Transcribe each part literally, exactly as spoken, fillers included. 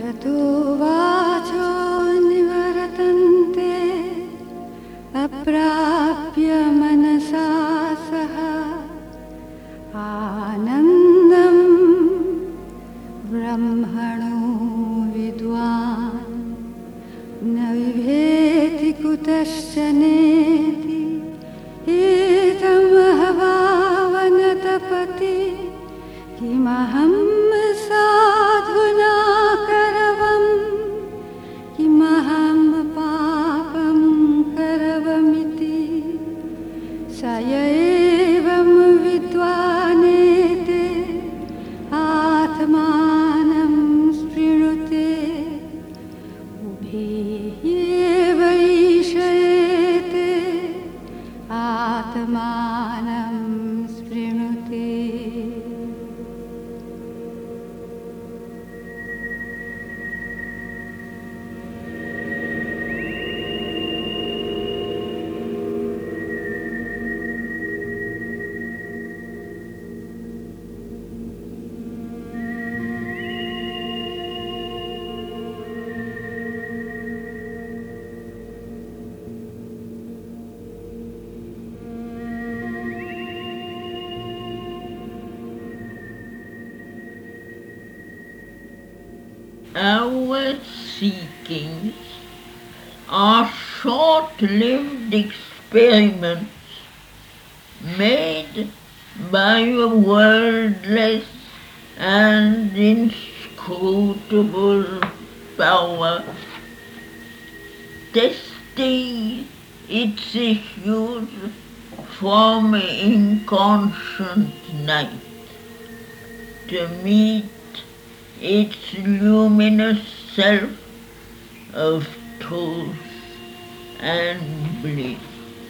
यतो वाचो निवर्तन्ते अप्राप्य मनसा सह आनन्दं ब्रह्मणो विद्वान् न विभेति कुतश्च नेति एतमहभावनतपति किमहं साधुना करवम् किमहं पापं करवमिति स एवं विद्वानेते आत्मानं स्पृणुते उभे एवैषयेते आत्मानं स्पृणुते. Our seekings are short-lived experiments made by a wordless and inscrutable power, testing its issues from inconscient night to meet its luminous self of truth and bliss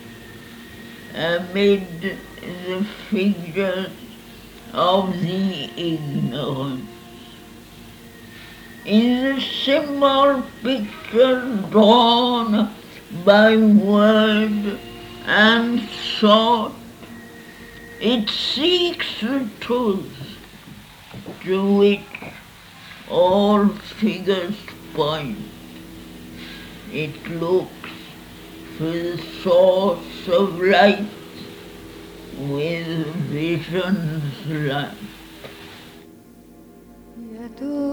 amid the figures of the ignorant. In the symbol picture drawn by word and thought, it seeks the truth to which all figures point. It looks for the source of light with vision's light. Yato